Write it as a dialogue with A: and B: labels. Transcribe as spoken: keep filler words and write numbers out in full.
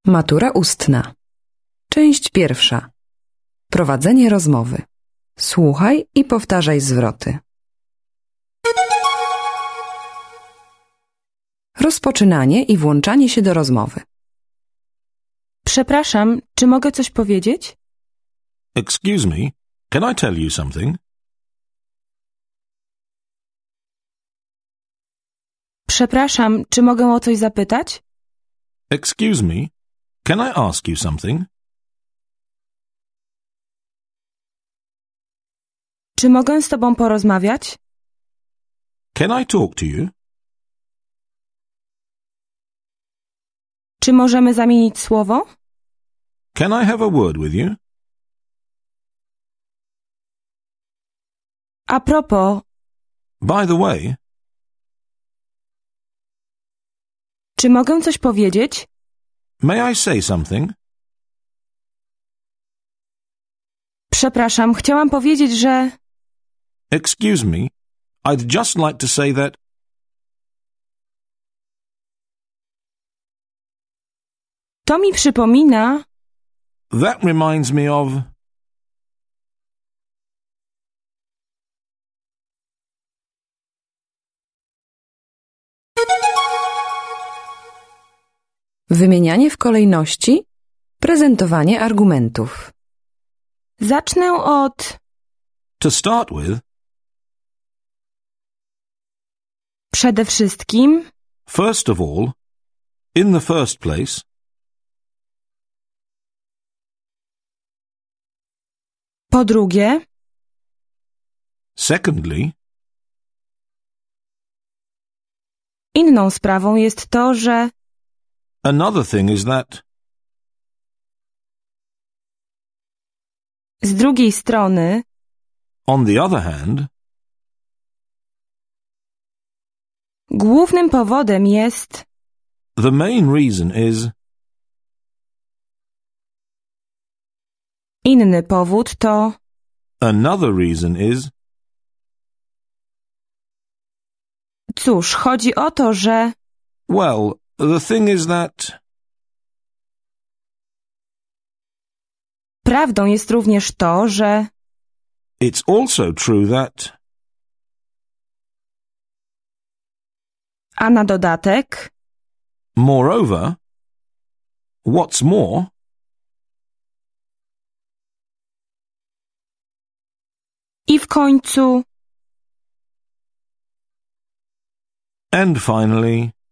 A: Matura ustna. Część pierwsza. Prowadzenie rozmowy. Słuchaj i powtarzaj zwroty. Rozpoczynanie i włączanie się do rozmowy.
B: Przepraszam, czy mogę coś powiedzieć?
C: Excuse me, can I tell you something?
B: Przepraszam, czy mogę o coś zapytać?
C: Excuse me, can I ask you something?
B: Czy mogę z tobą porozmawiać?
C: Can I talk to you?
B: Czy możemy zamienić słowo?
C: Can I have a word with you?
B: A propos,
C: By the way,
B: czy mogę coś powiedzieć?
C: may I say something?
B: Przepraszam, chciałam powiedzieć, że...
C: Excuse me, I'd just like to say that...
B: To mi przypomina...
C: That reminds me of...
A: Wymienianie w kolejności. Prezentowanie argumentów.
B: Zacznę od...
C: To start with,
B: Przede wszystkim...
C: first of all, in the first place,
B: Po drugie...
C: secondly,
B: Inną sprawą jest to, że...
C: another thing is that,
B: Z drugiej strony...
C: on the other hand,
B: Głównym powodem jest...
C: the main reason is,
B: Inny powód to...
C: another reason is,
B: Cóż, chodzi o to, że...
C: well, the thing is that,
B: Prawdą jest również to, że...
C: it's also true that,
B: A na dodatek...
C: moreover, what's more,
B: I w końcu...
C: and finally,